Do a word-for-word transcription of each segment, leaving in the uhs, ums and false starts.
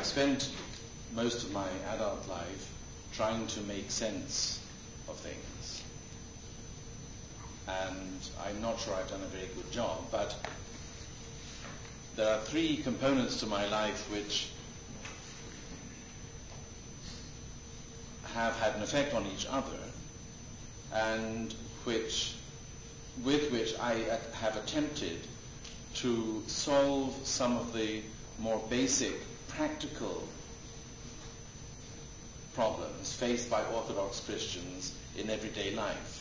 I spent most of my adult life trying to make sense of things. And I'm not sure I've done a very good job, but there are three components to my life which have had an effect on each other, and which, with which I have attempted to solve some of the more basic, practical problems faced by Orthodox Christians in everyday life.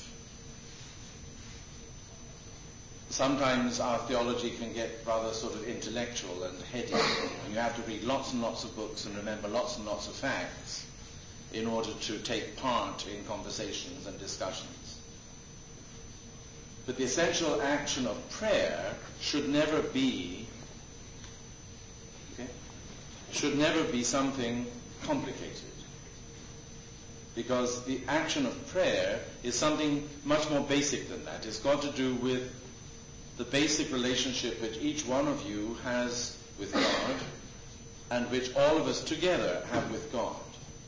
Sometimes our theology can get rather sort of intellectual and heady, and you have to read lots and lots of books and remember lots and lots of facts in order to take part in conversations and discussions. But the essential action of prayer should never be, okay, should never be something complicated. Because the action of prayer is something much more basic than that. It's got to do with the basic relationship which each one of you has with God and which all of us together have with God.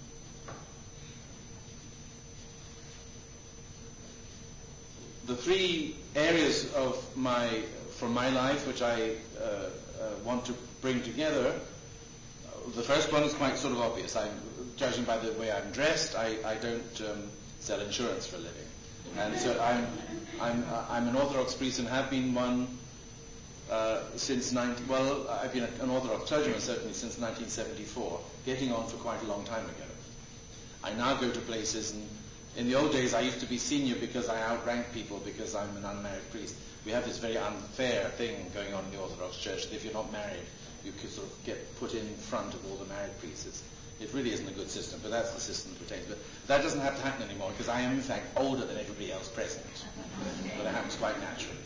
The three areas of my, from my life which I uh, uh, want to bring together, uh, the first one is quite sort of obvious. I'm, judging by the way I'm dressed, I, I don't um, sell insurance for a living. And so I'm I'm uh, I'm an Orthodox priest and have been one uh, since nineteen. Well, I've been an Orthodox clergyman certainly since nineteen seventy-four, getting on for quite a long time ago. I now go to places, and in the old days I used to be senior because I outrank people because I'm an unmarried priest. We have this very unfair thing going on in the Orthodox Church that if you're not married, you could sort of get put in front of all the married priests. It's, It really isn't a good system, but that's the system that retains. But that doesn't have to happen anymore because I am in fact older than everybody else present. But it happens quite naturally.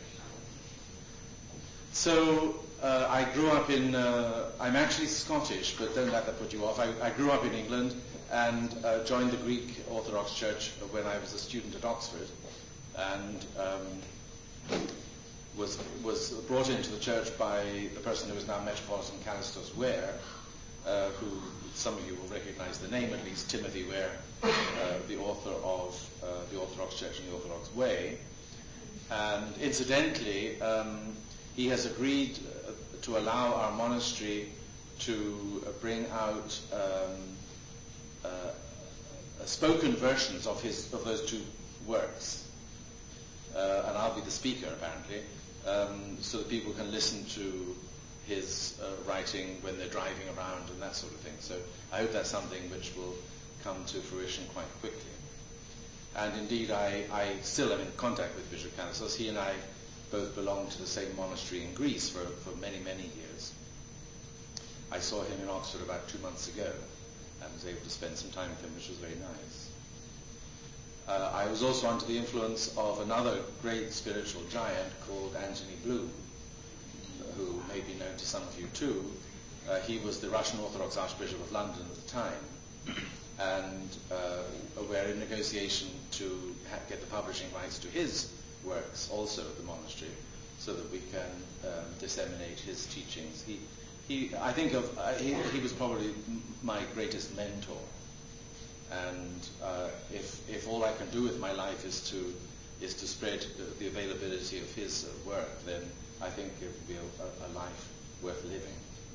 So uh, I grew up in, uh, I'm actually Scottish, but don't let that put you off. I, I grew up in England and uh, joined the Greek Orthodox Church when I was a student at Oxford, and um, was was brought into the church by the person who is now Metropolitan Callistos Ware, Uh, who some of you will recognize the name at least, Timothy Ware, uh, the author of uh, The Orthodox Church and the Orthodox Way. And incidentally, um, he has agreed uh, to allow our monastery to uh, bring out um, uh, spoken versions of his of those two works. Uh, and I'll be the speaker, apparently, um, so that people can listen to his uh, writing when they're driving around and that sort of thing. So I hope that's something which will come to fruition quite quickly. And indeed, I, I still am in contact with Bishop Callistos. He and I both belong to the same monastery in Greece for, for many, many years. I saw him in Oxford about two months ago and was able to spend some time with him, which was very nice. Uh, I was also under the influence of another great spiritual giant called Anthony Bloom, who may be known to some of you too. Uh, he was the Russian Orthodox Archbishop of London at the time, and uh, we're in negotiation to ha- get the publishing rights to his works also at the monastery, so that we can um, disseminate his teachings. He, he, I think of uh, he, he was probably m- my greatest mentor, and uh, if if all I can do with my life is to is to spread the, the availability of his uh, work, then I think it would be a, a life worth living.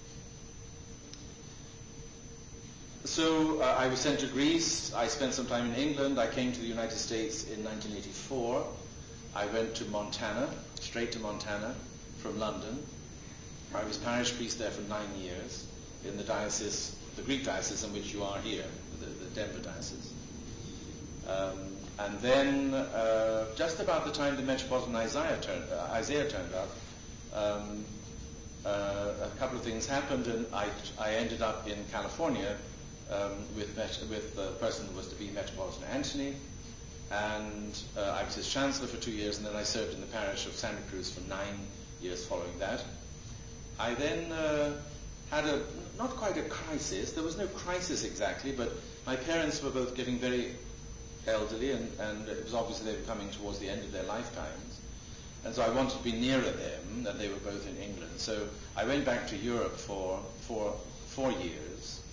So uh, I was sent to Greece. I spent some time in England. I came to the United States in nineteen eighty-four. I went to Montana, straight to Montana from London. I was parish priest there for nine years in the diocese, the Greek diocese in which you are here, the, the Denver diocese. Um, and then, uh, just about the time the Metropolitan Isaiah turned, uh, Isaiah turned up, um, uh, a couple of things happened, and I, I ended up in California um, with Met- with the person who was to be Metropolitan Anthony, and uh, I was his chancellor for two years, and then I served in the parish of Santa Cruz for nine years following that. I then uh, had a not quite a crisis. There was no crisis exactly, but my parents were both getting very elderly, and, and it was obviously they were coming towards the end of their lifetimes, and so I wanted to be nearer them, and they were both in England. So I went back to Europe for for four years,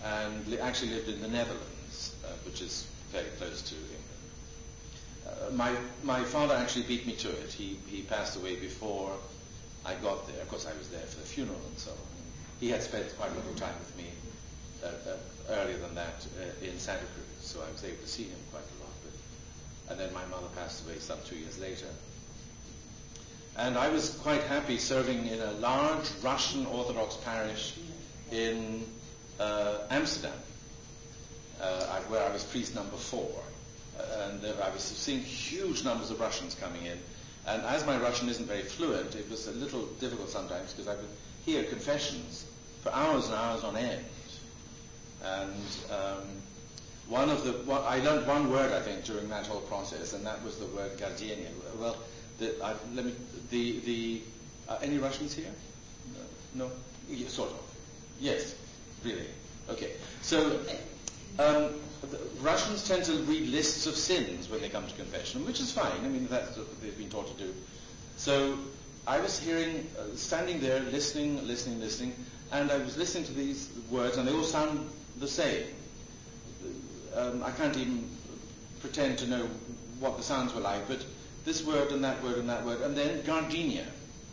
and li- actually lived in the Netherlands, uh, which is very close to England. Uh, my my father actually beat me to it. He he passed away before I got there. Of course, I was there for the funeral and so on. He had spent quite a little time with me uh, uh, earlier than that uh, in Santa Cruz, so I was able to see him quite a lot. But, and then my mother passed away some two years later. And I was quite happy serving in a large Russian Orthodox parish in uh, Amsterdam, uh, where I was priest number four. Uh, and uh, I was seeing huge numbers of Russians coming in. And as my Russian isn't very fluent, it was a little difficult sometimes because I would hear confessions for hours and hours on end. And um, one of the, one, I learned one word, I think, during that whole process, and that was the word gardienia. Well, the, I, let me, the, the, uh, any Russians here? No? no? Yeah, sort of. Yes, really. Okay. So, um, the Russians tend to read lists of sins when they come to confession, which is fine. I mean, that's what they've been taught to do. So, I was hearing, uh, standing there, listening, listening, listening, and I was listening to these words, and they all sound the same. Um, I can't even pretend to know what the sounds were like, but this word and that word and that word, and then gardenia.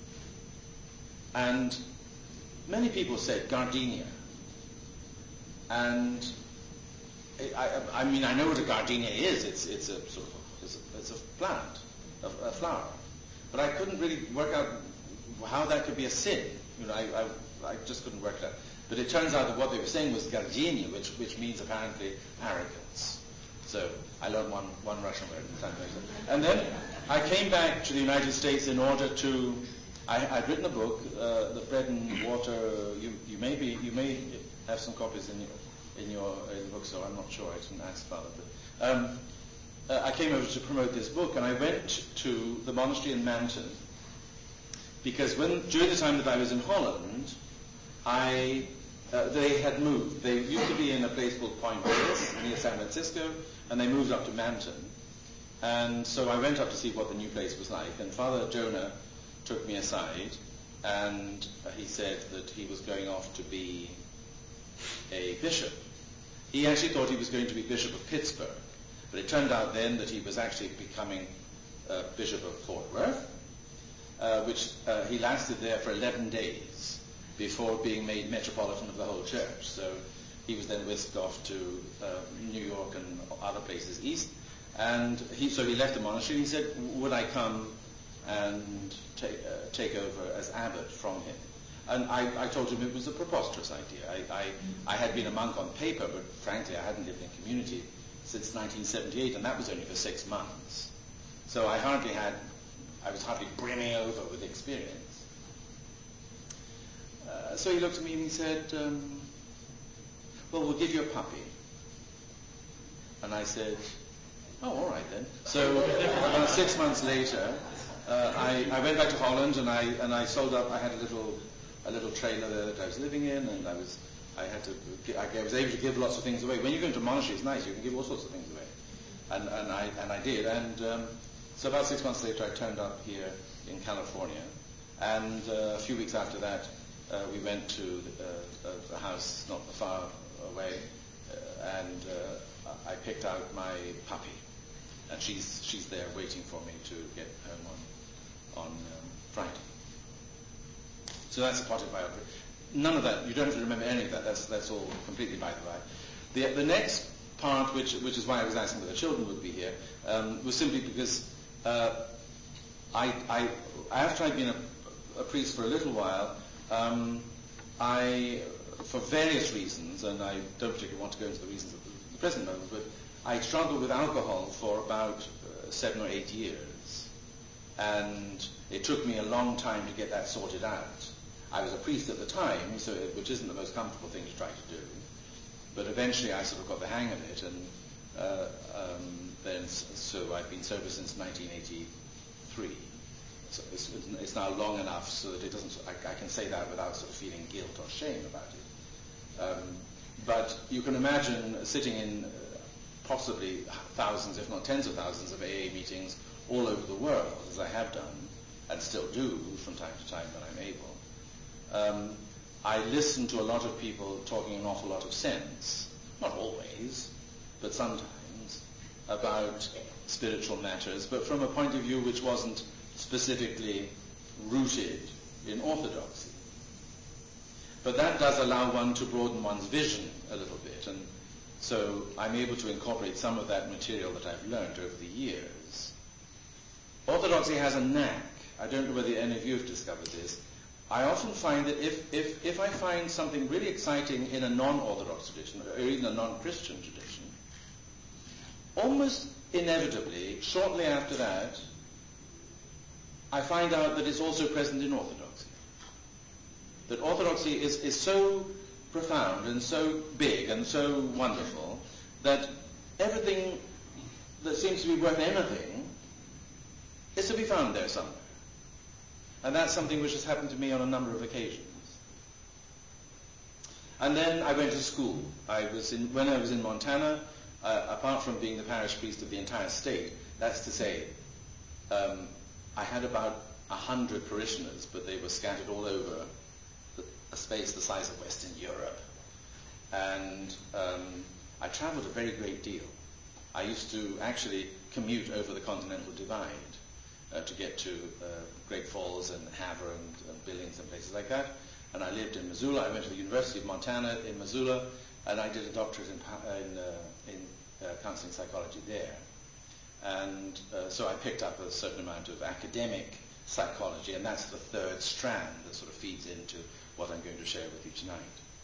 And many people said gardenia. And I, I, I mean, I know what a gardenia is. It's, it's a sort of, it's a, it's a plant, a, a flower. But I couldn't really work out how that could be a sin. You know, I, I, I just couldn't work it out. But it turns out that what they were saying was gardenia, which, which means apparently arrogance. So I learned one, one Russian word in time later. And then I came back to the United States in order to, I, I'd written a book, uh, The Bread and Water, you, you may be, you may have some copies in your, in your in the bookstore, I'm not sure, I didn't ask Father. But um, uh, I came over to promote this book, and I went to the monastery in Manton, because when, during the time that I was in Holland, I, uh, they had moved. They used to be in a place called Point Reyes near San Francisco, and they moved up to Manton. And so I went up to see what the new place was like, and Father Jonah took me aside, and he said that he was going off to be a bishop. He actually thought he was going to be Bishop of Pittsburgh, but it turned out then that he was actually becoming uh, Bishop of Fort Worth, uh, which uh, he lasted there for eleven days before being made Metropolitan of the whole church. So he was then whisked off to uh, New York and other places east. And he, so he left the monastery, and he said, would I come and take, uh, take over as abbot from him? And I, I told him it was a preposterous idea. I, I, I had been a monk on paper, but frankly I hadn't lived in community since nineteen seventy-eight, and that was only for six months. So I hardly had, I was hardly brimming over with experience. Uh, so he looked at me and he said, um, well, we'll give you a puppy. And I said, oh, all right then. So about six months later, uh, I, I went back to Holland, and I and I sold up. I had a little a little trailer there that I was living in, and I was I had to I was able to give lots of things away. When you go into a monastery, it's nice. You can give all sorts of things away, and and I and I did. And um, so about six months later, I turned up here in California, and uh, a few weeks after that, uh, we went to uh, a, a house not far away, uh, and uh, I picked out my puppy. And she's she's there waiting for me to get home on on um, Friday. So that's a potted biography. None of that, you don't have to remember any of that. That's that's all completely by the by. The the next part, which which is why I was asking whether children would be here, um, was simply because uh, I I after I'd been a, a priest for a little while, um, I for various reasons, and I don't particularly want to go into the reasons at the, the present moment, but I struggled with alcohol for about uh, seven or eight years, and it took me a long time to get that sorted out. I was a priest at the time, so it, which isn't the most comfortable thing to try to do, but eventually I sort of got the hang of it, and uh, um, then so I've been sober since nineteen eighty-three. So it's, it's now long enough so that it doesn't. I, I can say that without sort of feeling guilt or shame about it. Um, but you can imagine sitting in possibly thousands, if not tens of thousands, of A A meetings all over the world, as I have done, and still do from time to time when I'm able. Um, I listen to a lot of people talking an awful lot of sense, not always, but sometimes, about spiritual matters, but from a point of view which wasn't specifically rooted in orthodoxy. But that does allow one to broaden one's vision a little bit, and so I'm able to incorporate some of that material that I've learned over the years. Orthodoxy has a knack. I don't know whether any of you have discovered this. I often find that if, if, if I find something really exciting in a non-Orthodox tradition, or even a non-Christian tradition, almost inevitably, shortly after that, I find out that it's also present in Orthodoxy. That Orthodoxy is, is so profound and so big and so wonderful that everything that seems to be worth anything is to be found there somewhere. And that's something which has happened to me on a number of occasions. And then I went to school. I was in, when I was in Montana, uh, apart from being the parish priest of the entire state, that's to say, um, I had about a hundred parishioners, but they were scattered all over the, a space the size of Western Europe. And um, I traveled a very great deal. I used to actually commute over the Continental Divide uh, to get to uh, Great Falls and Havre and, and Billings and places like that. And I lived in Missoula. I went to the University of Montana in Missoula, and I did a doctorate in, in, uh, in uh, counseling psychology there. And uh, so I picked up a certain amount of academic psychology, and that's the third strand that sort of feeds into what I'm going to share with you tonight.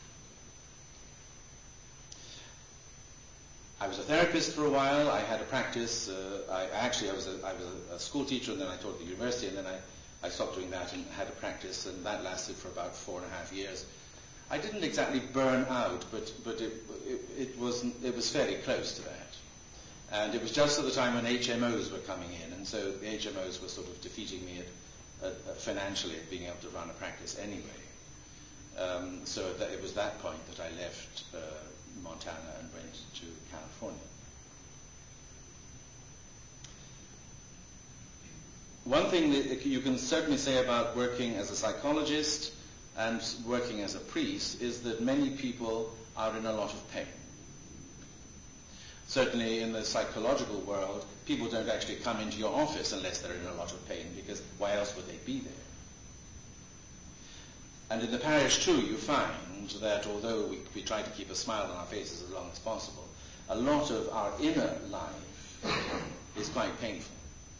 I was a therapist for a while. I had a practice. Uh, I actually I was a, I was a, a school teacher, and then I taught at the university, and then I, I stopped doing that and had a practice, and that lasted for about four and a half years. I didn't exactly burn out, but but it it, it was it was fairly close to that. And it was just at the time when H M Os were coming in, and so the H M Os were sort of defeating me at, at, at financially at being able to run a practice anyway. Um, so that it was that point that I left uh, Montana and went to California. One thing that you can certainly say about working as a psychologist and working as a priest is that many people are in a lot of pain. Certainly in the psychological world, people don't actually come into your office unless they're in a lot of pain, because why else would they be there? And in the parish too, you find that although we, we try to keep a smile on our faces as long as possible, a lot of our inner life is quite painful.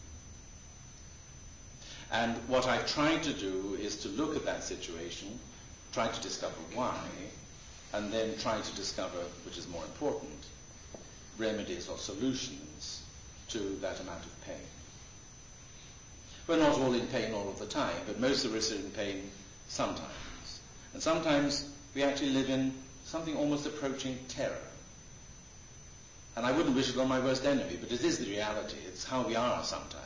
And what I've tried to do is to look at that situation, try to discover why, and then try to discover, which is more important, remedies or solutions to that amount of pain. We're not all in pain all of the time, but most of us are in pain sometimes. And sometimes we actually live in something almost approaching terror. And I wouldn't wish it on my worst enemy, but it is the reality. It's how we are sometimes.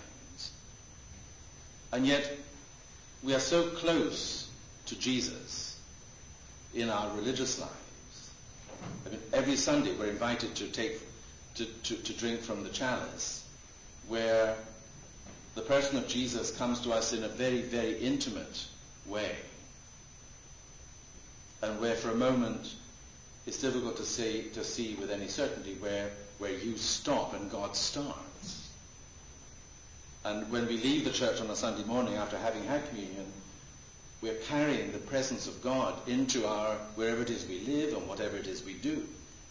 And yet, we are so close to Jesus in our religious lives. I mean, every Sunday we're invited to take To, to, to drink from the chalice, where the person of Jesus comes to us in a very, very intimate way, and where for a moment it's difficult to say to see with any certainty where where you stop and God starts. And when we leave the church on a Sunday morning after having had communion, we're carrying the presence of God into our wherever it is we live and whatever it is we do.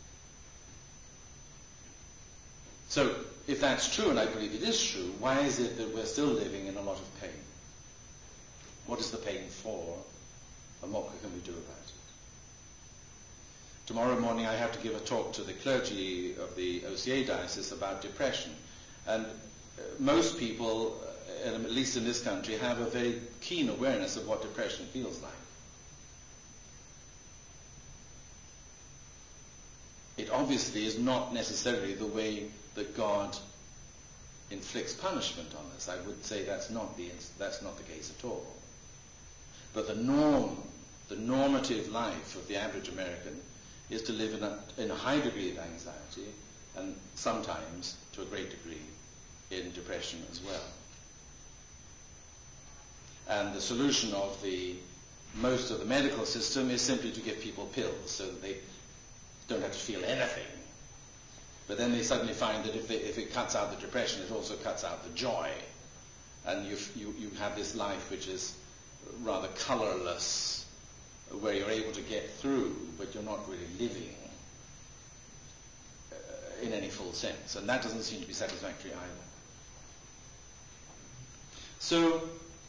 So, if that's true, and I believe it is true, why is it that we're still living in a lot of pain? What is the pain for, and what can we do about it? Tomorrow morning I have to give a talk to the clergy of the O C A diocese about depression. And uh, most people, uh, at least in this country, have a very keen awareness of what depression feels like. It obviously is not necessarily the way that God inflicts punishment on us. I would say that's not the that's not the case at all. But the norm, the normative life of the average American is to live in a, in a high degree of anxiety, and sometimes, to a great degree, in depression as well. And the solution of the most of the medical system is simply to give people pills so that they don't have to feel anything. But then they suddenly find that if, they, if it cuts out the depression, it also cuts out the joy. And you, you, you have this life which is rather colorless, where you're able to get through, but you're not really living uh, in any full sense. And that doesn't seem to be satisfactory either. So,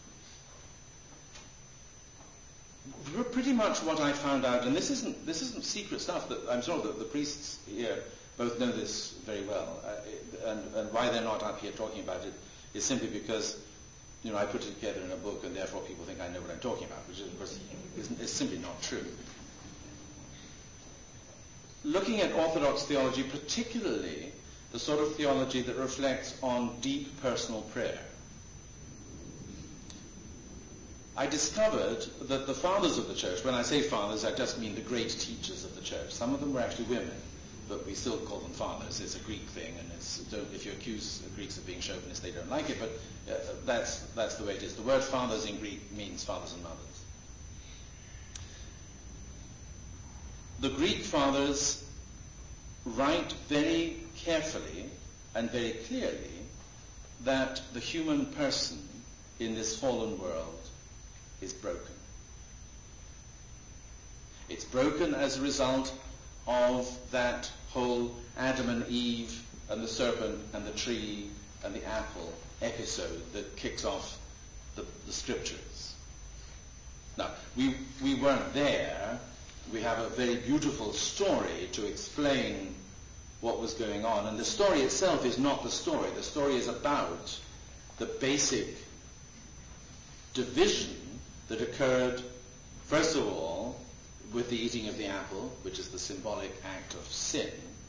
pretty much what I found out, and this isn't this isn't secret stuff, that I'm sure that the priests here both know this very well, uh, and, and why they're not up here talking about it is simply because, you know, I put it together in a book, and therefore people think I know what I'm talking about, which is, of course, is, is simply not true. Looking at Orthodox theology, particularly the sort of theology that reflects on deep personal prayer, I discovered that the fathers of the church, when I say fathers, I just mean the great teachers of the church. Some of them were actually women, but we still call them fathers. It's a Greek thing, and it's, don't, if you accuse the Greeks of being chauvinist, they don't like it, but uh, that's, that's the way it is. The word fathers in Greek means fathers and mothers. The Greek fathers write very carefully and very clearly that the human person in this fallen world is broken. It's broken as a result of that whole Adam and Eve and the serpent and the tree and the apple episode that kicks off the, the scriptures. Now, we, we weren't there. We have a very beautiful story to explain what was going on. And the story itself is not the story. The story is about the basic division that occurred, first of all, with the eating of the apple, which is the symbolic act of sin.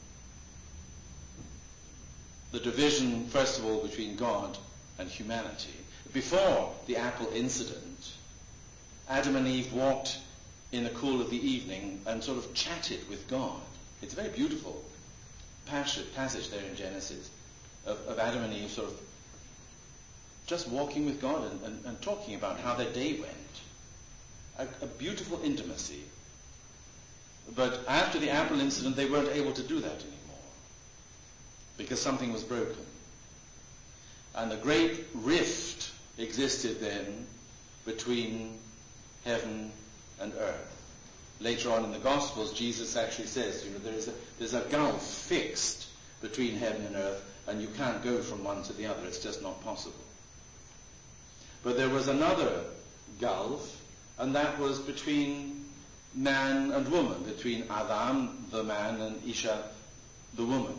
The division, first of all, between God and humanity. Before the apple incident, Adam and Eve walked in the cool of the evening and sort of chatted with God. It's a very beautiful passage there in Genesis of, of Adam and Eve sort of just walking with God and, and, and talking about how their day went. A, a beautiful intimacy. But after the apple incident, they weren't able to do that anymore because something was broken. And a great rift existed then between heaven and earth. Later on in the Gospels, Jesus actually says, you know, there is a, there's a gulf fixed between heaven and earth, and you can't go from one to the other. It's just not possible. But there was another gulf, and that was between man and woman, between Adam, the man, and Isha, the woman.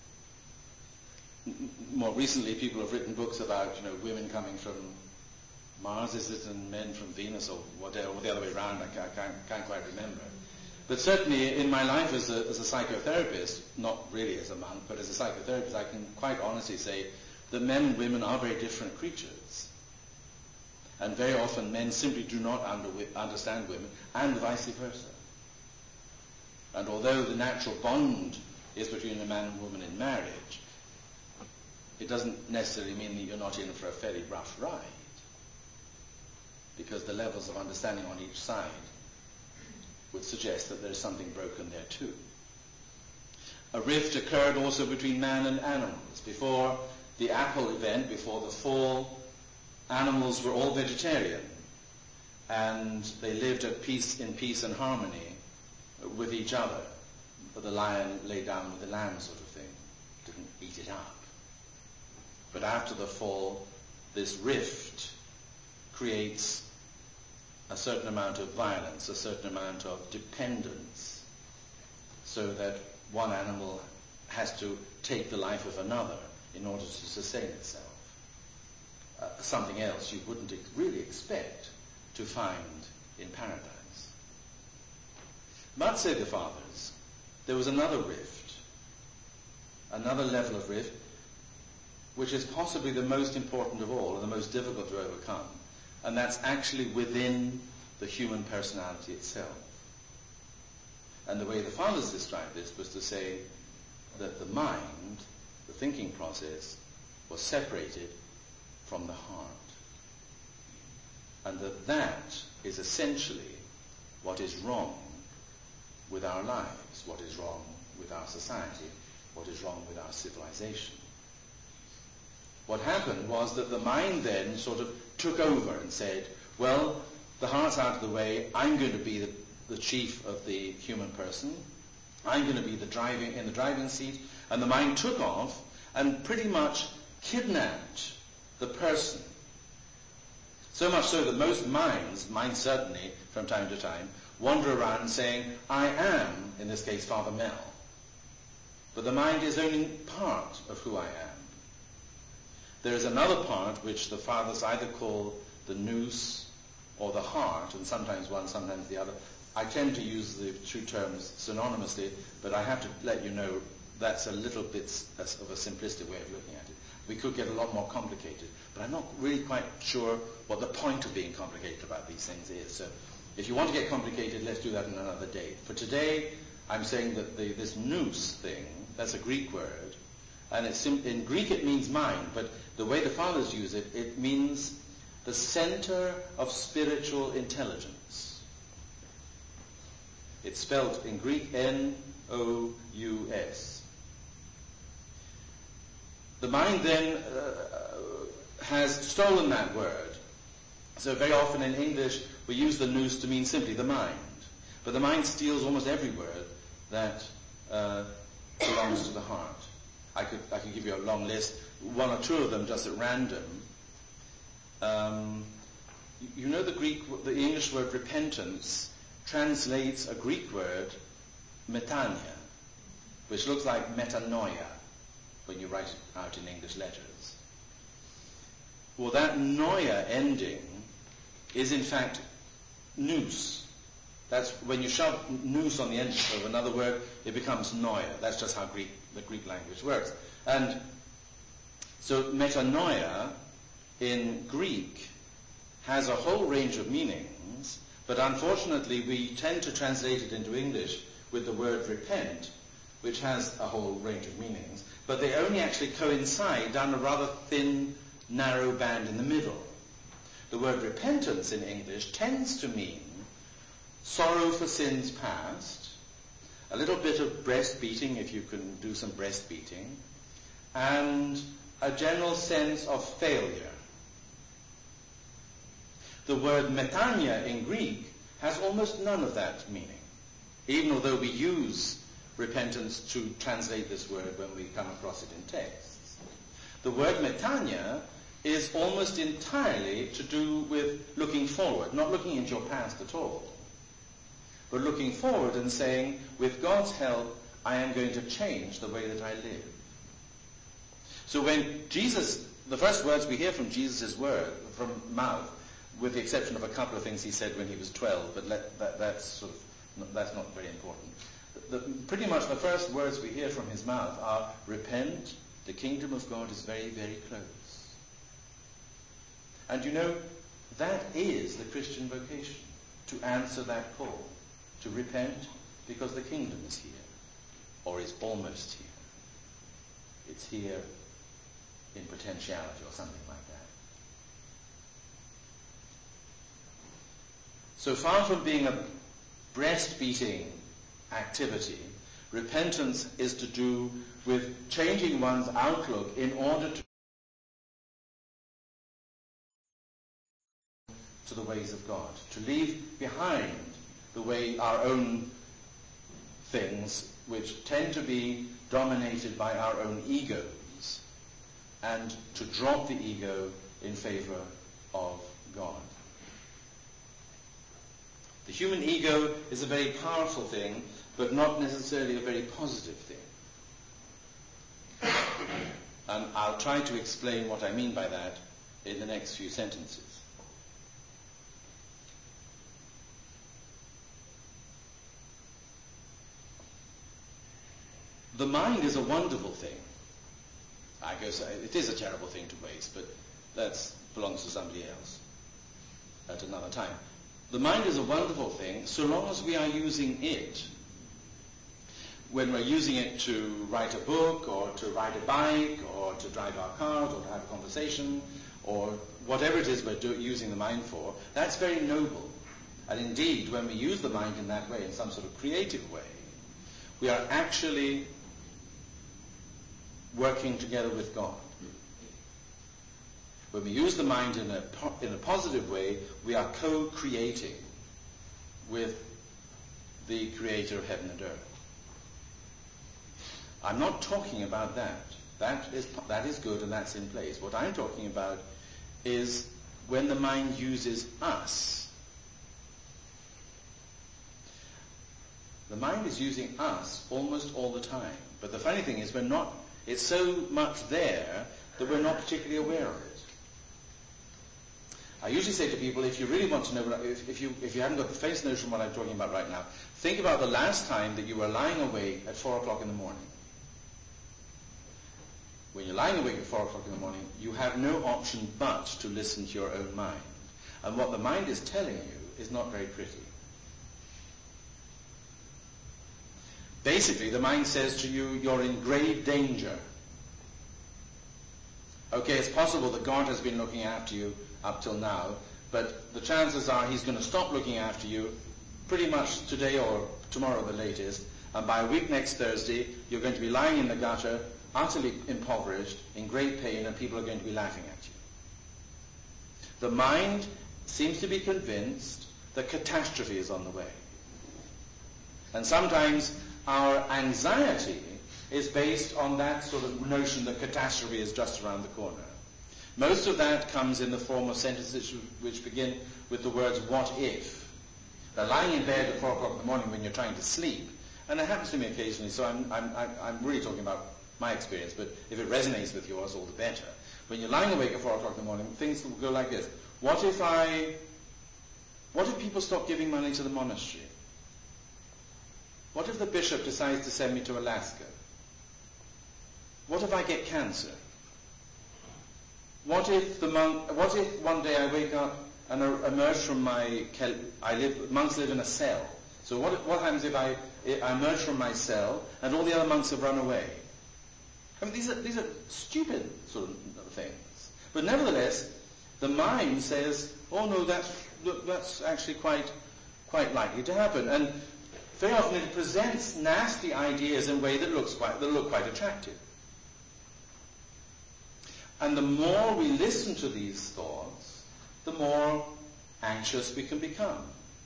More recently, people have written books about, you know, women coming from Mars, is it, and men from Venus, or whatever, or the other way around. I can't, can't, can't quite remember. But certainly, in my life as a, as a psychotherapist, not really as a monk, but as a psychotherapist, I can quite honestly say that men and women are very different creatures. And very often men simply do not under, understand women, and vice versa. And although the natural bond is between a man and woman in marriage, it doesn't necessarily mean that you're not in for a fairly rough ride, because the levels of understanding on each side would suggest that there's something broken there too. A rift occurred also between man and animals. Before the apple event, before the fall, animals were all vegetarian, and they lived at peace, in peace and harmony with each other. But the lion lay down with the lamb, sort of thing, didn't eat it up. But after the fall, this rift creates a certain amount of violence, a certain amount of dependence, so that one animal has to take the life of another in order to sustain itself. Uh, something else you wouldn't ex- really expect to find in paradise. But, say the fathers, there was another rift, another level of rift, which is possibly the most important of all and the most difficult to overcome, and that's actually within the human personality itself. And the way the fathers described this was to say that the mind, the thinking process, was separated from the heart. and that that is essentially what is wrong with our lives, what is wrong with our society, what is wrong with our civilization. What happened was that the mind then sort of took over and said, well, the heart's out of the way, I'm going to be the, the chief of the human person, I'm going to be the driving in the driving seat, and the mind took off and pretty much kidnapped the person. So much so that most minds, mine certainly from time to time, wander around saying, I am, in this case, Father Mel. But the mind is only part of who I am. There is another part which the fathers either call the nous or the heart, and sometimes one, sometimes the other. I tend to use the two terms synonymously, but I have to let you know that's a little bit of a simplistic way of looking at it. We could get a lot more complicated, but I'm not really quite sure what the point of being complicated about these things is. So if you want to get complicated, let's do that in another day. For today, I'm saying that the, this nous thing, that's a Greek word, and it's sim- in Greek it means mind, but the way the fathers use it, it means the center of spiritual intelligence. It's spelled in Greek N O U S. The mind then uh, has stolen that word. So very often in English we use the nous to mean simply the mind. But the mind steals almost every word that uh, belongs to the heart. I could I could give you a long list, one or two of them just at random. Um, you know the Greek, the English word repentance translates a Greek word, metania, which looks like metanoia when you write it out in English letters. Well, that noia ending is in fact nous. That's when you shove nous on the end of another word, it becomes noia. That's just how Greek, the Greek language works. And so metanoia in Greek has a whole range of meanings, but unfortunately we tend to translate it into English with the word repent, which has a whole range of meanings, but they only actually coincide down a rather thin, narrow band in the middle. The word repentance in English tends to mean sorrow for sins past, a little bit of breast beating if you can do some breast beating, and a general sense of failure. The word metania in Greek has almost none of that meaning, even although we use repentance to translate this word when we come across it in texts. The word metania is almost entirely to do with looking forward, not looking into your past at all, but looking forward and saying, with God's help, I am going to change the way that I live. So when Jesus, the first words we hear from Jesus' word, from mouth, with the exception of a couple of things he said when he was twelve, but let, that, that's sort of, that's not very important. The, pretty much the first words we hear from his mouth are, repent, the kingdom of God is very, very close. And you know, that is the Christian vocation, to answer that call, to repent because the kingdom is here, or is almost here. It's here in potentiality or something like that. So far from being a breast-beating activity, repentance is to do with changing one's outlook in order to to the ways of God, to leave behind the way our own things, which tend to be dominated by our own egos, and to drop the ego in favor of God. The human ego is a very powerful thing, but not necessarily a very positive thing. And I'll try to explain what I mean by that in the next few sentences. The mind is a wonderful thing. I guess it is a terrible thing to waste, but that belongs to somebody else at another time. The mind is a wonderful thing so long as we are using it when we're using it to write a book or to ride a bike or to drive our cars or to have a conversation or whatever it is we're do- using the mind for, that's very noble. And indeed, when we use the mind in that way, in some sort of creative way, we are actually working together with God. When we use the mind in a, po- in a positive way, we are co-creating with the creator of heaven and earth. I'm not talking about that. That is, that is good and that's in place. What I'm talking about is when the mind uses us. The mind is using us almost all the time. But the funny thing is we're not, it's so much there that we're not particularly aware of it. I usually say to people, if you really want to know, what, if, if, you, if you haven't got the faintest notion of what I'm talking about right now, think about the last time that you were lying awake at four o'clock in the morning. When you're lying awake at four o'clock in the morning, you have no option but to listen to your own mind. And what the mind is telling you is not very pretty. Basically, the mind says to you, you're in grave danger. Okay, it's possible that God has been looking after you up till now, but the chances are he's going to stop looking after you pretty much today or tomorrow the latest, and by a week next Thursday, you're going to be lying in the gutter, utterly impoverished, in great pain, and people are going to be laughing at you. The mind seems to be convinced that catastrophe is on the way. And sometimes our anxiety is based on that sort of notion that catastrophe is just around the corner. Most of that comes in the form of sentences which begin with the words, what if? They're lying in bed at four o'clock in the morning when you're trying to sleep, and it happens to me occasionally, so I'm, I'm, I'm really talking about my experience, but if it resonates with yours, all the better. When you're lying awake at four o'clock in the morning, things will go like this. What if I, what if people stop giving money to the monastery? What if the bishop decides to send me to Alaska? What if I get cancer? What if the monk, what if one day I wake up and I emerge from my, I live, monks live in a cell. So what, what happens if I, I emerge from my cell and all the other monks have run away? I mean, these are, these are stupid sort of things. But nevertheless, the mind says, oh no, that's, that's actually quite, quite likely to happen. And very often it presents nasty ideas in a way that looks quite, that look quite attractive. And the more we listen to these thoughts, the more anxious we can become.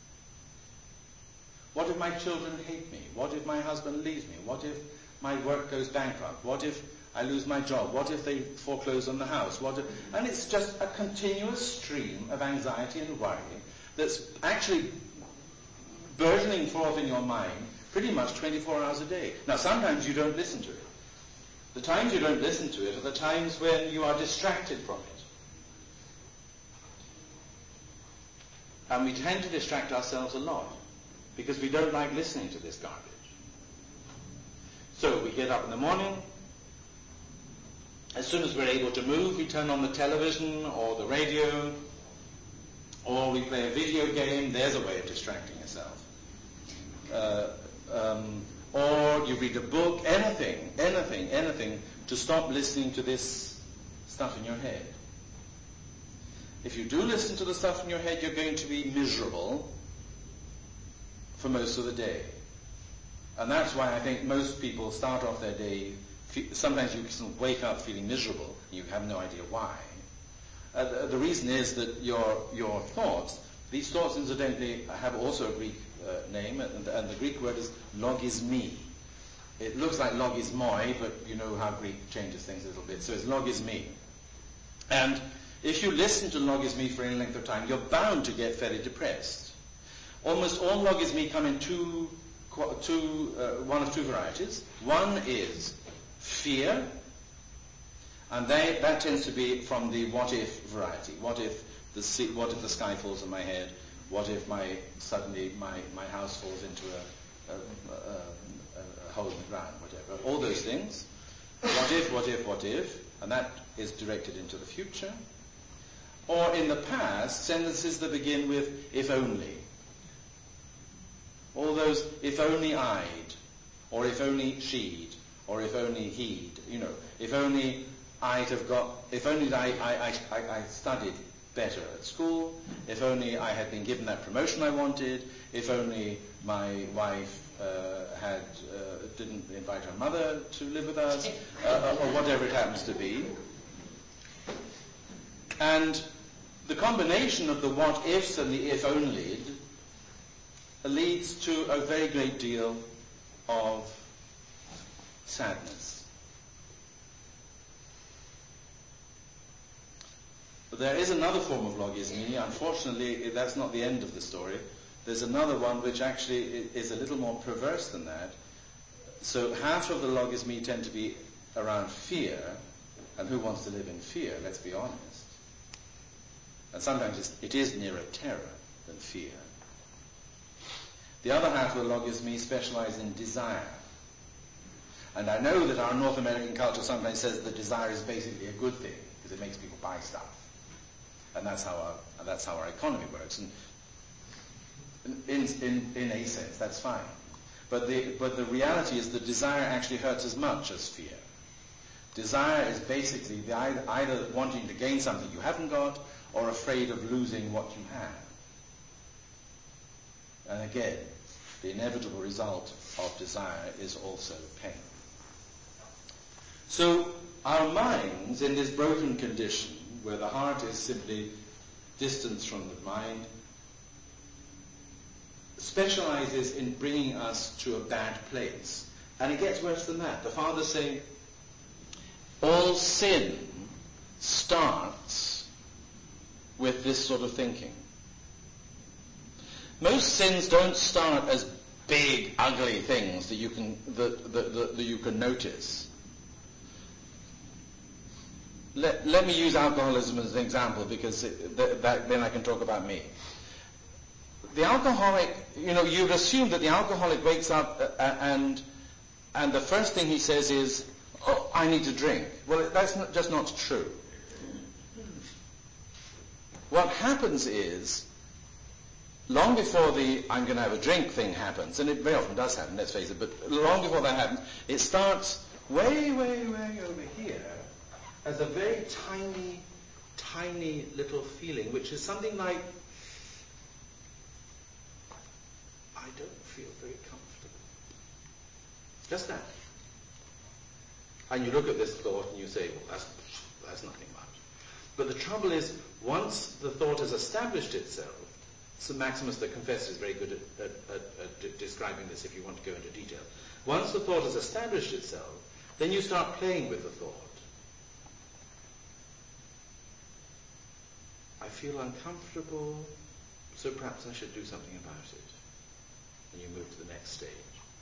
What if my children hate me? What if my husband leaves me? What if my work goes bankrupt? What if I lose my job? What if they foreclose on the house? What if, and it's just a continuous stream of anxiety and worry that's actually burgeoning forth in your mind pretty much twenty-four hours a day. Now, sometimes you don't listen to it. The times you don't listen to it are the times when you are distracted from it. And we tend to distract ourselves a lot because we don't like listening to this garbage. So we get up in the morning. As soon as we're able to move, we turn on the television or the radio, or we play a video game. There's a way of distracting yourself. Uh, um, or you read a book, anything, anything, anything to stop listening to this stuff in your head. If you do listen to the stuff in your head, you're going to be miserable for most of the day. And that's why I think most people start off their day, sometimes you can wake up feeling miserable, and you have no idea why. Uh, the, the reason is that your your thoughts, these thoughts incidentally have also a Greek uh, name, and, and the Greek word is logismi. It looks like logismoi, but you know how Greek changes things a little bit, so it's logismi. And if you listen to logismi for any length of time, you're bound to get very depressed. Almost all logismi come in two, two uh, one of two varieties. One is fear, and they, that tends to be from the what if variety. What if the sea, what if the sky falls on my head? What if my suddenly my, my house falls into a, a, a, a, a hole in the ground? Whatever. All those things. What if? What if? What if? And that is directed into the future. Or in the past, sentences that begin with if only. All those if only I'd, or or if only she'd, or if only he'd, you know, if only I'd have got, if only I, I, I, I studied better at school, if only I had been given that promotion I wanted, if only my wife uh, had uh, didn't invite her mother to live with us, uh, or whatever it happens to be. And the combination of the what-ifs and the if-only leads to a very great deal of sadness. But there is another form of logismy. Unfortunately, that's not the end of the story. There's another one which actually is a little more perverse than that. So half of the logismy tend to be around fear, and who wants to live in fear, let's be honest. And sometimes it's, it is nearer terror than fear. The other half of the logismy specialize in desire. And I know that our North American culture sometimes says that desire is basically a good thing, because it makes people buy stuff. And that's how our, and that's how our economy works. And in, in, in a sense, that's fine. But the, but the reality is that desire actually hurts as much as fear. Desire is basically the, either, either wanting to gain something you haven't got, or afraid of losing what you have. And again, the inevitable result of desire is also pain. So our minds, in this broken condition, where the heart is simply distance from the mind, specializes in bringing us to a bad place. And it gets worse than that. The Father's saying, all sin starts with this sort of thinking. Most sins don't start as big, ugly things that you can that, that, that, that you can notice. Let, let me use alcoholism as an example, because it, that, that, then I can talk about me. The alcoholic, you know, you'd assume that the alcoholic wakes up uh, and and the first thing he says is, "Oh, I need to drink." Well, that's not, just not true. What happens is, long before the "I'm going to have a drink" thing happens, and it very often does happen, let's face it, but long before that happens, it starts way, way, way over here as a very tiny, tiny little feeling, which is something like, I don't feel very comfortable. Just that. And you look at this thought and you say, well, that's, that's nothing much. But the trouble is, once the thought has established itself, Saint Maximus the Confessor is very good at, at, at, at de- describing this if you want to go into detail. Once the thought has established itself, then you start playing with the thought. I feel uncomfortable, so perhaps I should do something about it. And you move to the next stage.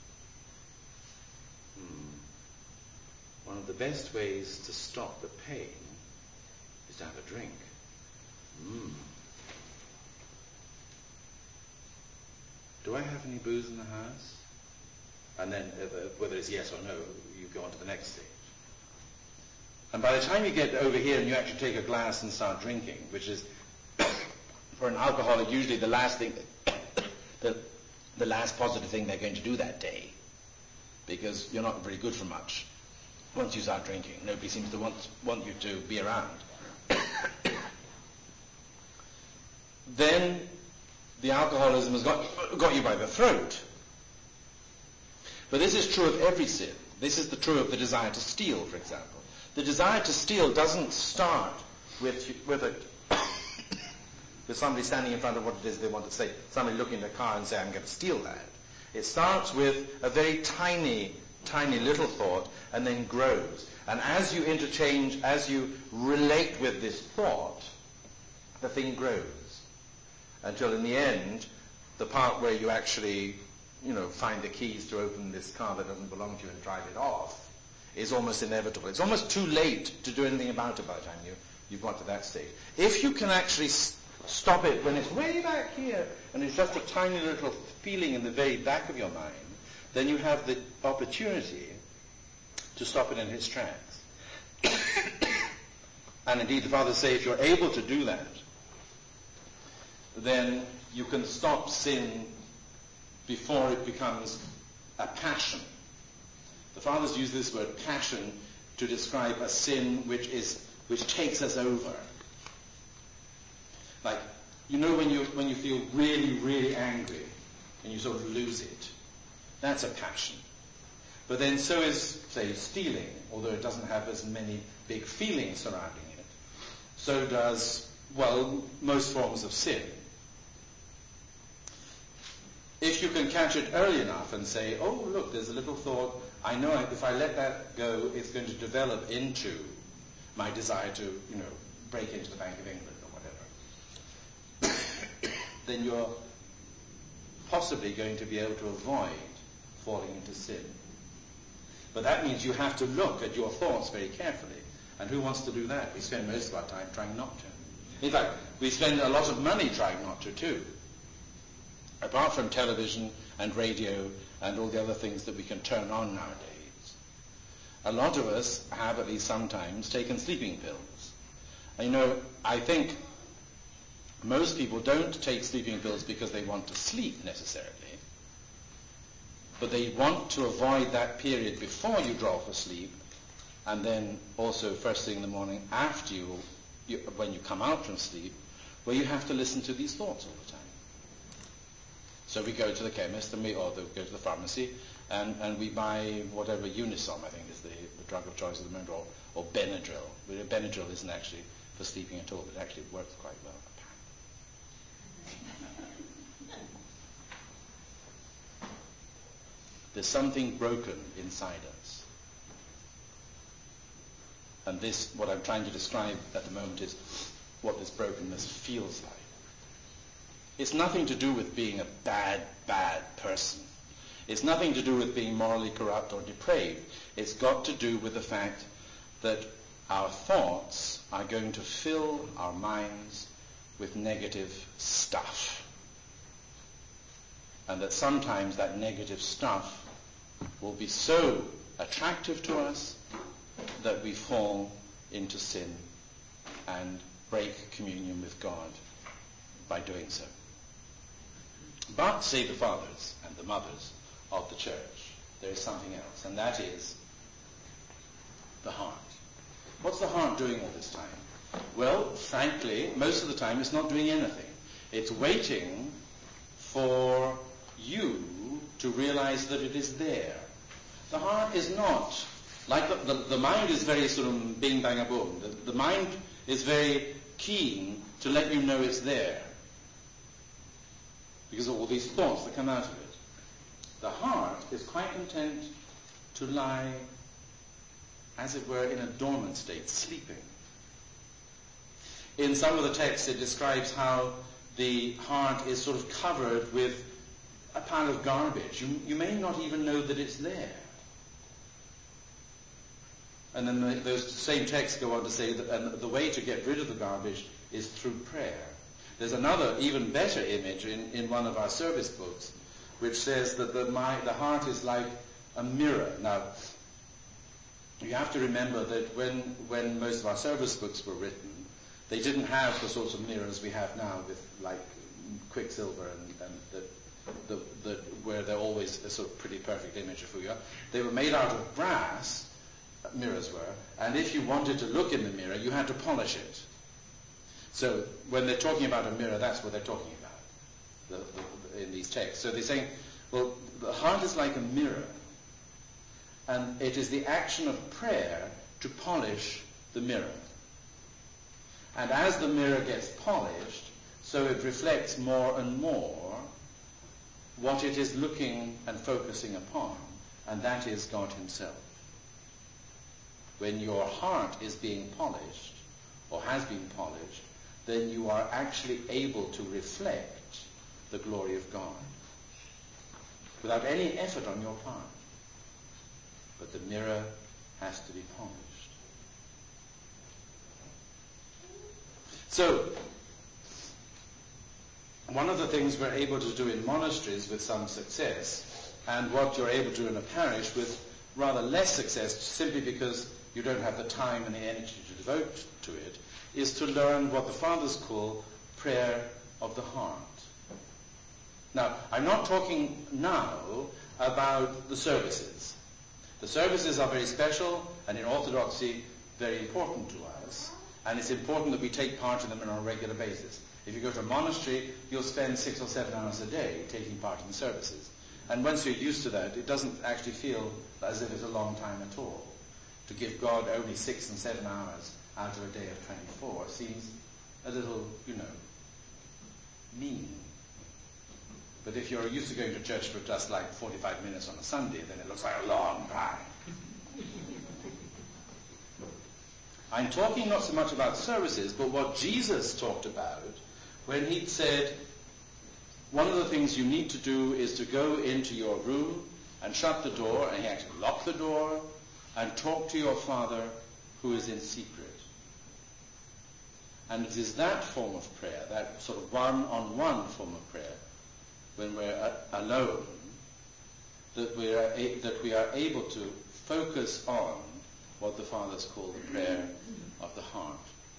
Hmm. One of the best ways to stop the pain is to have a drink. Hmm. Do I have any booze in the house? And then, uh, whether it's yes or no, you go on to the next stage. And by the time you get over here and you actually take a glass and start drinking, which is, for an alcoholic, usually the last thing, the, the last positive thing they're going to do that day, because you're not very good for much once you start drinking. Nobody seems to want, want you to be around. Then the alcoholism has got, got you by the throat. But this is true of every sin. This is the true of the desire to steal, for example. The desire to steal doesn't start with with a with somebody standing in front of what it is they want to say. Somebody looking in a car and say, I'm going to steal that. It starts with a very tiny, tiny little thought and then grows. And as you interchange, as you relate with this thought, the thing grows. Until in the end, the part where you actually, you know, find the keys to open this car that doesn't belong to you and drive it off is almost inevitable. It's almost too late to do anything about it by the time you, you've got to that stage. If you can actually s- stop it when it's way back here and it's just a tiny little feeling in the very back of your mind, then you have the opportunity to stop it in its tracks. And indeed, the Fathers say if you're able to do that, then you can stop sin before it becomes a passion fathers use this word passion to describe a sin which is which takes us over. Like, you know when you when you feel really, really angry and you sort of lose it. That's a passion. But then so is, say, stealing, although it doesn't have as many big feelings surrounding it. So does, well, most forms of sin. If you can catch it early enough and say, oh, look, there's a little thought, I know if I let that go, it's going to develop into my desire to, you know, break into the Bank of England or whatever, then you're possibly going to be able to avoid falling into sin. But that means you have to look at your thoughts very carefully. And who wants to do that? We spend most of our time trying not to. In fact, we spend a lot of money trying not to too. Apart from television and radio and all the other things that we can turn on nowadays, a lot of us have, at least sometimes, taken sleeping pills. And you know, I think most people don't take sleeping pills because they want to sleep necessarily, but they want to avoid that period before you drop asleep, and then also first thing in the morning after you, you, when you come out from sleep, where you have to listen to these thoughts all the time. So we go to the chemist, and we, or the, go to the pharmacy, and, and we buy whatever Unisom, I think, is the, the drug of choice at the moment, or, or Benadryl. Benadryl isn't actually for sleeping at all, but it actually works quite well. There's something broken inside us. And this, what I'm trying to describe at the moment, is what this brokenness feels like. It's nothing to do with being a bad, bad person. It's nothing to do with being morally corrupt or depraved. It's got to do with the fact that our thoughts are going to fill our minds with negative stuff. And that sometimes that negative stuff will be so attractive to us that we fall into sin and break communion with God by doing so. But, say the fathers and the mothers of the church, there is something else, and that is the heart. What's the heart doing all this time? Well, frankly, most of the time it's not doing anything. It's waiting for you to realize that it is there. The heart is not, like the, the, the mind is very sort of bing bang a boom. The, the mind is very keen to let you know it's there, because of all these thoughts that come out of it. The heart is quite content to lie, as it were, in a dormant state, sleeping. In some of the texts it describes how the heart is sort of covered with a pile of garbage. You, you may not even know that it's there. And then the, those same texts go on to say that and the way to get rid of the garbage is through prayer. There's another, even better image in, in one of our service books, which says that the, my, the heart is like a mirror. Now, you have to remember that when, when most of our service books were written, they didn't have the sorts of mirrors we have now with, like, quicksilver and, and the, the, the, where they're always a sort of pretty perfect image of who you are. They were made out of brass, mirrors were, and if you wanted to look in the mirror, you had to polish it. So when they're talking about a mirror, that's what they're talking about the, the, in these texts. So they're saying, well, the heart is like a mirror, and it is the action of prayer to polish the mirror. And as the mirror gets polished, so it reflects more and more what it is looking and focusing upon, and that is God himself. When your heart is being polished, or has been polished, then you are actually able to reflect the glory of God without any effort on your part. But the mirror has to be polished. So, one of the things we're able to do in monasteries with some success, and what you're able to do in a parish with rather less success, simply because you don't have the time and the energy to devote to it, is to learn what the fathers call prayer of the heart. Now, I'm not talking now about the services. The services are very special, and in Orthodoxy, very important to us. And it's important that we take part in them on a regular basis. If you go to a monastery, you'll spend six or seven hours a day taking part in the services. And once you're used to that, it doesn't actually feel as if it's a long time at all. To give God only six and seven hours out of a day of twenty-four seems a little, you know, mean. But if you're used to going to church for just like forty-five minutes on a Sunday, then it looks like a long time. I'm talking not so much about services, but what Jesus talked about when he said, one of the things you need to do is to go into your room and shut the door, and he actually locked the door, and talk to your Father who is in secret. And it is that form of prayer, that sort of one-on-one form of prayer, when we're a- alone, that we are a- that we are able to focus on what the Fathers call the prayer of the heart.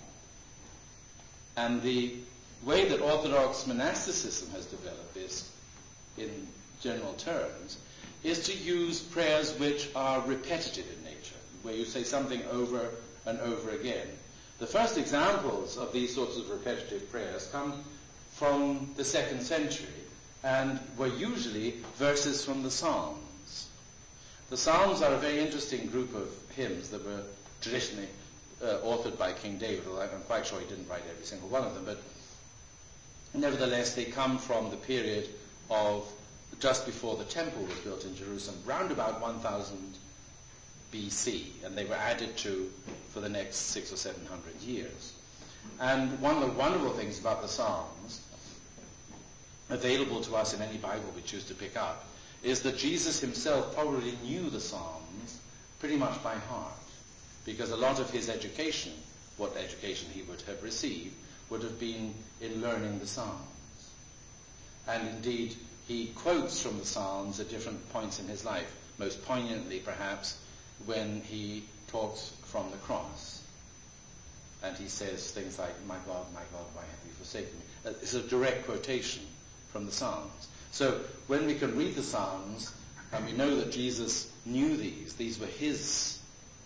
And the way that Orthodox monasticism has developed this, in general terms, is to use prayers which are repetitive in nature, where you say something over and over again. The first examples of these sorts of repetitive prayers come from the second century and were usually verses from the Psalms. The Psalms are a very interesting group of hymns that were traditionally uh, authored by King David, although I'm quite sure he didn't write every single one of them, but nevertheless they come from the period of just before the temple was built in Jerusalem, round about one thousand B C, and they were added to for the next six or seven hundred years. And one of the wonderful things about the Psalms, available to us in any Bible we choose to pick up, is that Jesus himself probably knew the Psalms pretty much by heart, because a lot of his education, what education he would have received, would have been in learning the Psalms. And indeed, he quotes from the Psalms at different points in his life, most poignantly perhaps when he talks from the cross. And he says things like, "My God, my God, why have you forsaken me?" It's a direct quotation from the Psalms. So when we can read the Psalms, and we know that Jesus knew these, these were his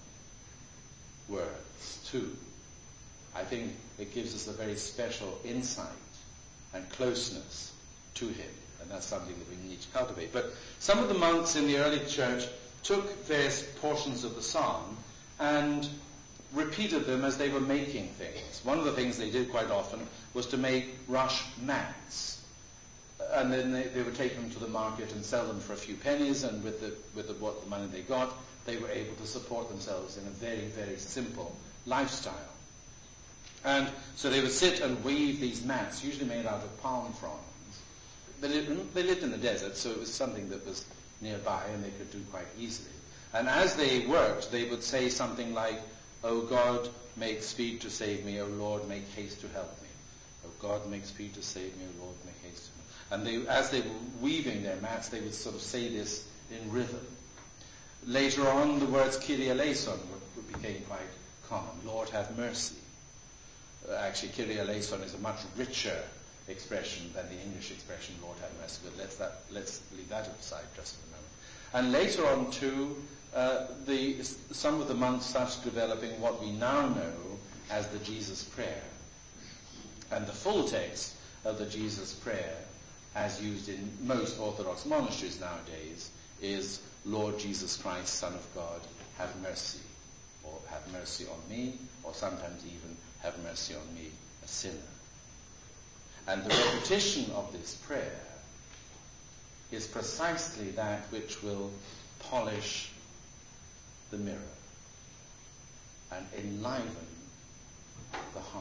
words too, I think it gives us a very special insight and closeness to him. And that's something that we need to cultivate. But some of the monks in the early church took various portions of the psalm and repeated them as they were making things. One of the things they did quite often was to make rush mats. And then they, they would take them to the market and sell them for a few pennies, and with the with the, what the money they got, they were able to support themselves in a very, very simple lifestyle. And so they would sit and weave these mats, usually made out of palm fronds. They lived, they lived in the desert, so it was something that was nearby and they could do quite easily. And as they worked, they would say something like, "O God, make speed to save me. O Lord, make haste to help me. O God, make speed to save me. O Lord, make haste to help me." And they, as they were weaving their mats, they would sort of say this in rhythm. Later on, the words Kyrie eleison became quite common. Lord, have mercy. Uh, actually, Kyrie eleison is a much richer expression than the English expression, Lord, have mercy. But let's, that, let's leave that aside just for a moment. And later on, too, uh, the, some of the monks started developing what we now know as the Jesus Prayer. And the full text of the Jesus Prayer, as used in most Orthodox monasteries nowadays, is, "Lord Jesus Christ, Son of God, have mercy." Or "have mercy on me," or sometimes even, "have mercy on me, a sinner." And the repetition of this prayer is precisely that which will polish the mirror and enliven the heart.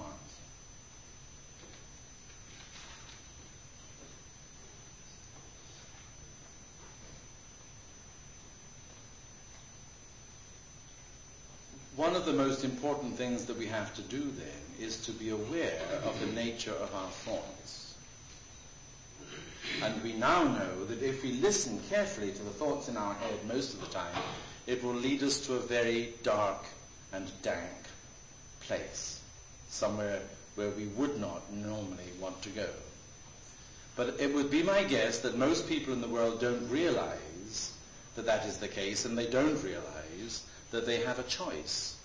One of the most important things that we have to do then is to be aware of the nature of our thoughts. And we now know that if we listen carefully to the thoughts in our head most of the time, it will lead us to a very dark and dank place, somewhere where we would not normally want to go. But it would be my guess that most people in the world don't realize that that is the case, and they don't realize that they have a choice.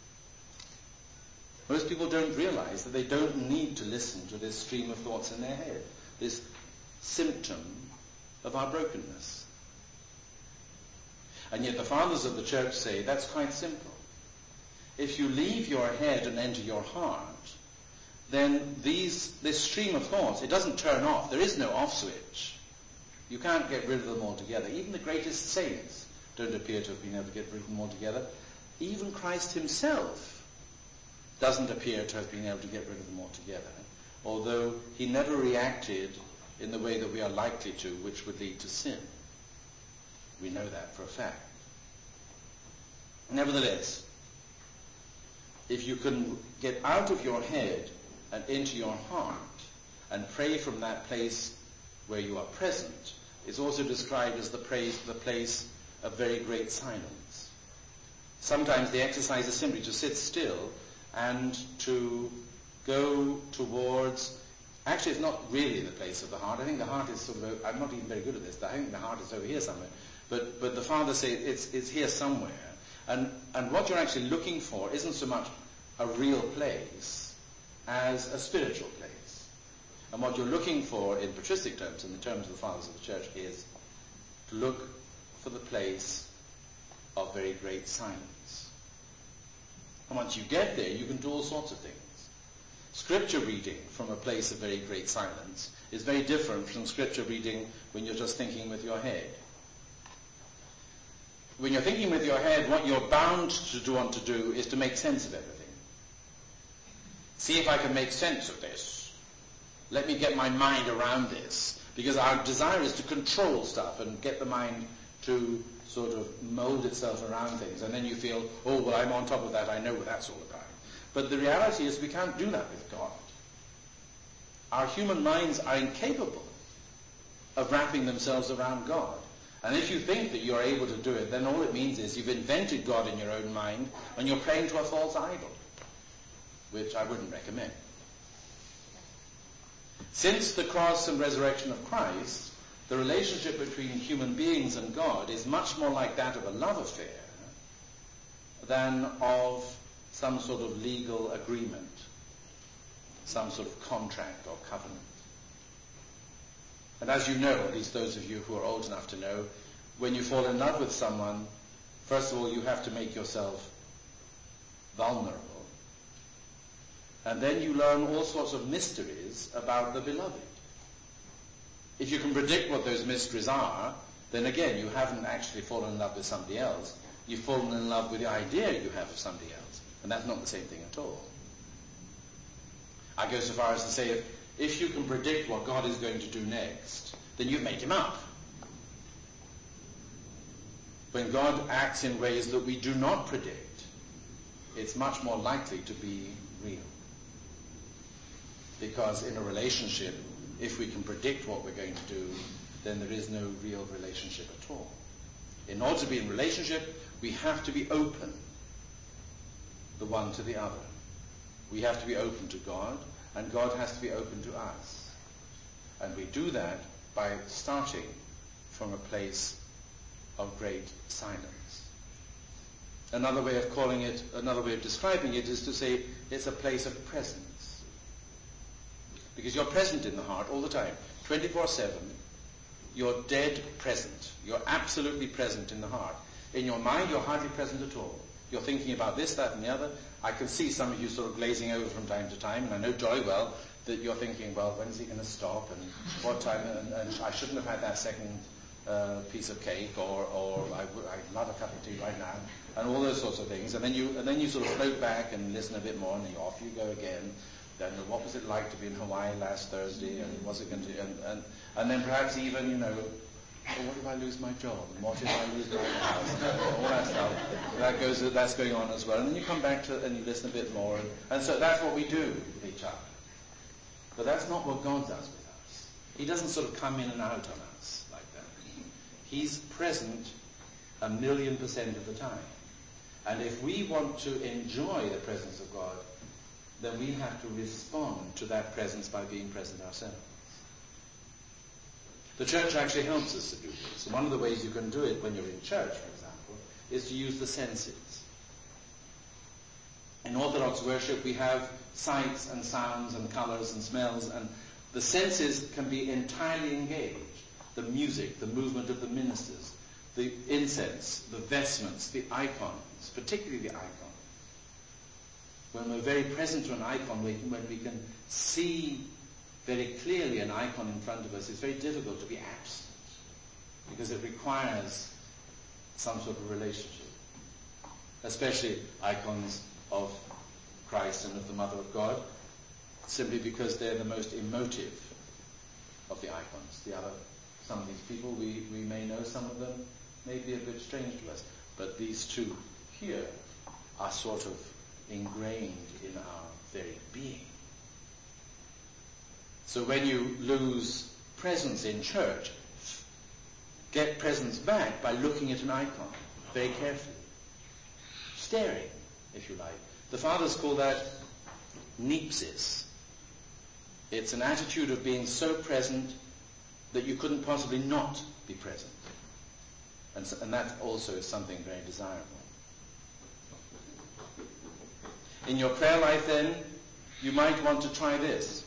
Most people don't realize that they don't need to listen to this stream of thoughts in their head, this symptom of our brokenness. And yet the fathers of the church say that's quite simple. If you leave your head and enter your heart, then these, this stream of thoughts, it doesn't turn off. There is no off switch. You can't get rid of them altogether. Even the greatest saints don't appear to have been able to get rid of them altogether. Even Christ himself doesn't appear to have been able to get rid of them altogether, although he never reacted in the way that we are likely to, which would lead to sin. We know that for a fact. Nevertheless, if you can get out of your head and into your heart and pray from that place where you are present, it's also described as the place, the place of very great silence. Sometimes the exercise is simply to sit still and to go towards, actually it's not really the place of the heart. I think the heart is sort of, I'm not even very good at this, I think the heart is over here somewhere. But but the fathers say it's it's here somewhere. And and what you're actually looking for isn't so much a real place as a spiritual place. And what you're looking for in patristic terms, in the terms of the fathers of the church, is to look for the place of very great silence. And once you get there, you can do all sorts of things. Scripture reading from a place of very great silence is very different from scripture reading when you're just thinking with your head. When you're thinking with your head, what you're bound to do, want to do is to make sense of everything. See if I can make sense of this. Let me get my mind around this. Because our desire is to control stuff and get the mind to sort of mold itself around things. And then you feel, oh, well, I'm on top of that. I know what that's all about. But the reality is we can't do that with God. Our human minds are incapable of wrapping themselves around God. And if you think that you're able to do it, then all it means is you've invented God in your own mind and you're praying to a false idol, which I wouldn't recommend. Since the cross and resurrection of Christ, the relationship between human beings and God is much more like that of a love affair than of some sort of legal agreement, some sort of contract or covenant. And as you know, at least those of you who are old enough to know, when you fall in love with someone, first of all, you have to make yourself vulnerable. And then you learn all sorts of mysteries about the beloved. If you can predict what those mysteries are, then again, you haven't actually fallen in love with somebody else. You've fallen in love with the idea you have of somebody else. And that's not the same thing at all. I go so far as to say, if, if you can predict what God is going to do next, then you've made him up. When God acts in ways that we do not predict, it's much more likely to be real. Because in a relationship, if we can predict what we're going to do, then there is no real relationship at all. In order to be in relationship, we have to be open, the one to the other. We have to be open to God, and God has to be open to us. And we do that by starting from a place of great silence. Another way of calling it, another way of describing it is to say it's a place of presence. Because you're present in the heart all the time, twenty-four seven. You're dead present. You're absolutely present in the heart. In your mind, you're hardly present at all. You're thinking about this, that, and the other. I can see some of you sort of glazing over from time to time, and I know jolly well that you're thinking, well, when's he going to stop, and what time, and, and I shouldn't have had that second uh, piece of cake, or, or I would, I'd love a cup of tea right now, and all those sorts of things. And then you, and then you sort of float back and listen a bit more, and then off you go again. Then what was it like to be in Hawaii last Thursday, and was it going to, and, and, and then perhaps even, you know, well, what if I lose my job? And what if I lose my house? And all that stuff. That goes, that's going on as well. And then you come back to it and you listen a bit more. And, and so that's what we do with each other. But that's not what God does with us. He doesn't sort of come in and out on us like that. He's present a million percent of the time. And if we want to enjoy the presence of God, then we have to respond to that presence by being present ourselves. The church actually helps us to do this. And one of the ways you can do it when you're in church, for example, is to use the senses. In Orthodox worship, we have sights and sounds and colors and smells, and the senses can be entirely engaged. The music, the movement of the ministers, the incense, the vestments, the icons, particularly the icon. When we're very present to an icon, when we can see very clearly an icon in front of us, it's very difficult to be absent because it requires some sort of relationship, especially icons of Christ and of the Mother of God, simply because they're the most emotive of the icons. The other, some of these people, we, we may know some of them may be a bit strange to us, but these two here are sort of ingrained in our very being. So when you lose presence in church, get presence back by looking at an icon very carefully, staring, if you like. The fathers call that nepsis. It's an attitude of being so present that you couldn't possibly not be present. And, so, and that also is something very desirable. In your prayer life then, you might want to try this.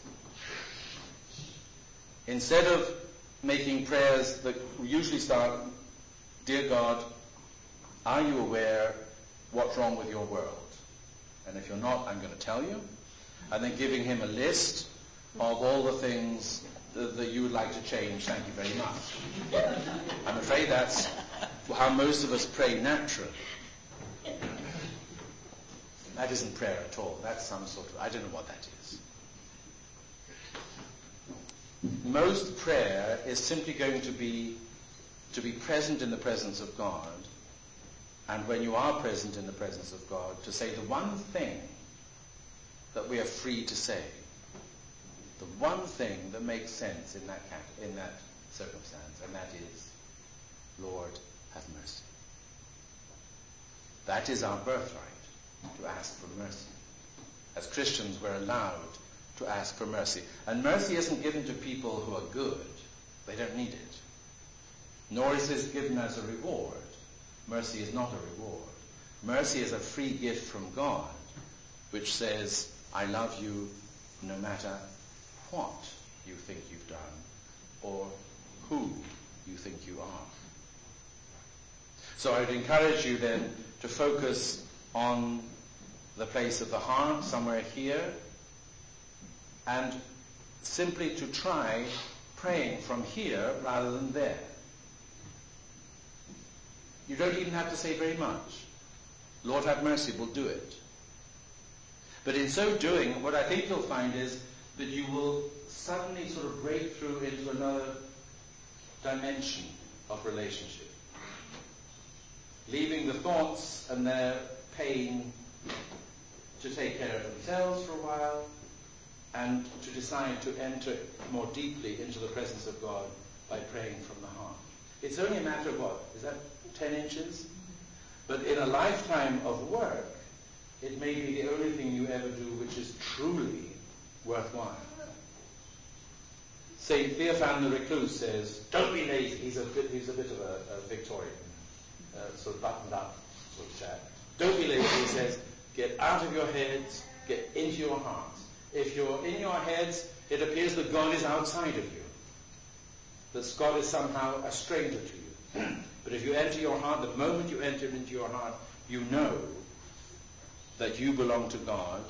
Instead of making prayers that usually start, "Dear God, are you aware what's wrong with your world? And if you're not, I'm going to tell you." And then giving him a list of all the things that, that you would like to change. Thank you very much. I'm afraid that's how most of us pray naturally. That isn't prayer at all. That's some sort of, I don't know what that is. Most prayer is simply going to be to be present in the presence of God, and when you are present in the presence of God, to say the one thing that we are free to say, the one thing that makes sense in that in that circumstance, and that is, "Lord, have mercy." That is our birthright, to ask for mercy. As Christians, we're allowed to ask for mercy. And mercy isn't given to people who are good. They don't need it. Nor is it given as a reward. Mercy is not a reward. Mercy is a free gift from God, which says, "I love you no matter what you think you've done or who you think you are." So I would encourage you then to focus on the place of the heart, somewhere here, and simply to try praying from here rather than there. You don't even have to say very much. "Lord, have mercy," will do it. But in so doing, what I think you'll find is that you will suddenly sort of break through into another dimension of relationship, leaving the thoughts and their pain to take care of themselves for a while, and to decide to enter more deeply into the presence of God by praying from the heart. It's only a matter of what? Is that ten inches? But in a lifetime of work, it may be the only thing you ever do which is truly worthwhile. Saint Theophan the Recluse says, "Don't be lazy." He's a bit, he's a bit of a, a Victorian, uh, sort of buttoned up sort of chap. "Don't be lazy," he says. "Get out of your heads, get into your hearts." If you're in your heads, it appears that God is outside of you, that God is somehow a stranger to you. But if you enter your heart, the moment you enter into your heart, you know that you belong to God,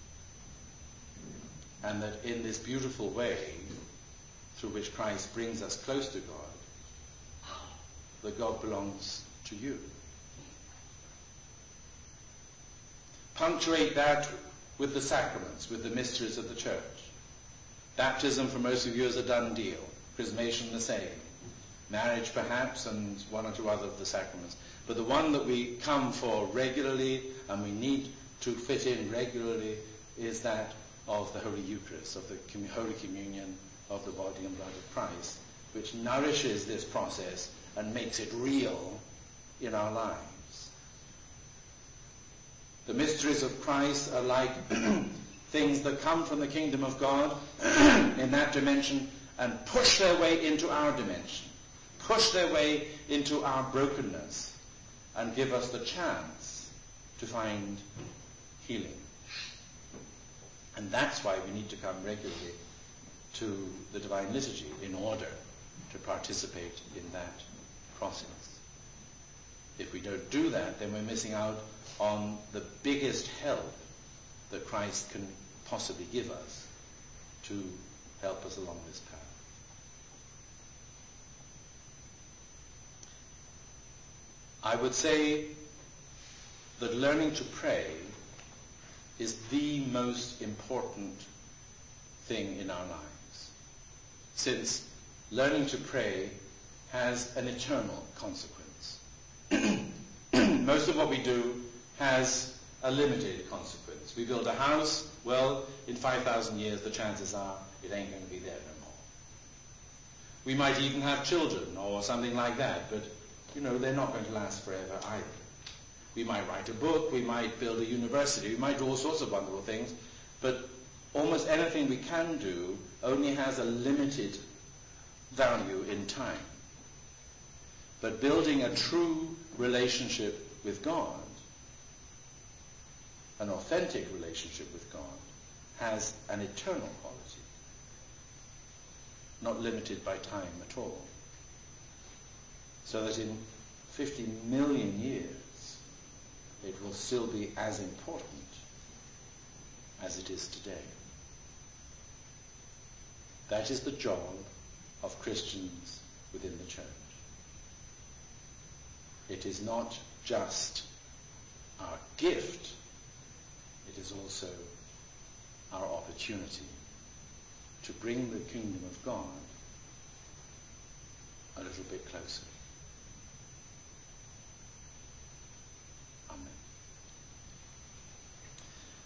and that in this beautiful way through which Christ brings us close to God, that God belongs to you. Punctuate that with the sacraments, with the mysteries of the church. Baptism for most of you is a done deal. Chrismation the same. Marriage perhaps, and one or two other of the sacraments. But the one that we come for regularly and we need to fit in regularly is that of the Holy Eucharist, of the Holy Communion of the body and blood of Christ, which nourishes this process and makes it real in our lives. The mysteries of Christ are like things that come from the kingdom of God in that dimension and push their way into our dimension, push their way into our brokenness, and give us the chance to find healing. And that's why we need to come regularly to the Divine Liturgy in order to participate in that process. If we don't do that, then we're missing out on the biggest help that Christ can possibly give us to help us along this path. I would say that learning to pray is the most important thing in our lives, since learning to pray has an eternal consequence. Most of what we do has a limited consequence. We build a house, well, in five thousand years the chances are it ain't going to be there no more. We might even have children or something like that, but you know, they're not going to last forever either. We might write a book, we might build a university, we might do all sorts of wonderful things, but almost anything we can do only has a limited value in time. But building a true relationship with God, an authentic relationship with God, has an eternal quality, not limited by time at all. So that in fifty million years, it will still be as important as it is today. That is the job of Christians within the church. It is not just our gift, it is also our opportunity to bring the kingdom of God a little bit closer.